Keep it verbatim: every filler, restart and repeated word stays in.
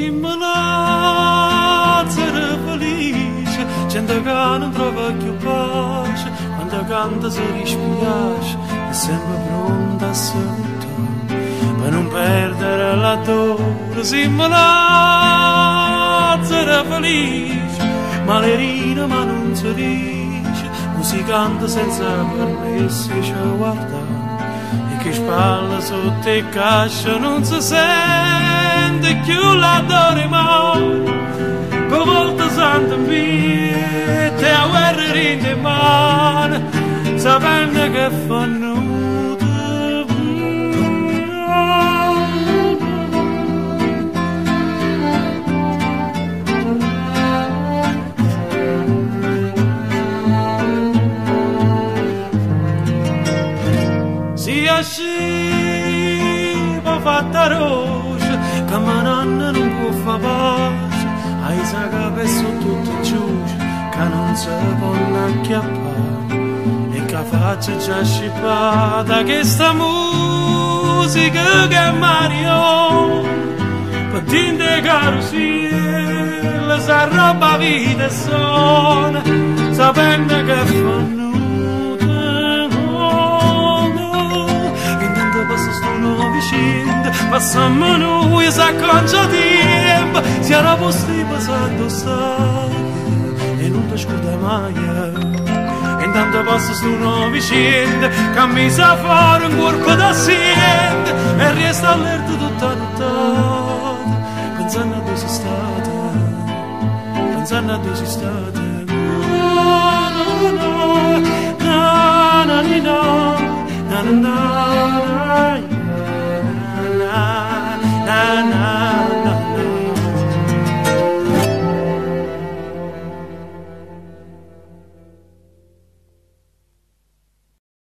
Simulazza felice, gente che non trova più pace, quando canta si dispiace, è sempre pronta a salutare, per non perdere la dose. Simulazza felice, malerina ma non si dice, musicante senza permessi ci guarda. Che spalla sotto e cascia non si sente più l'odore mai, per volta santa mia te a guerra in le mani, sapendo che fanno fatta roce, che mananna non può fa pace, ai sagape sono tutti giuci, che non si possono acchiappare, e che faccia già scippata, che sta musica che è Mario, per dinte carousel, sa roba vita e suona, sapendo che fanno. Passiamo noi s'acconcia tempo, si era posti passando stare e non ti scorda mai. E intanto passa sto nuovo vicino, cammina fuori un corpo d'assiente e resta all'erta tutta la notte, pensando a dove sei stata, pensando a dove sei stata. Na na na na na na na na na.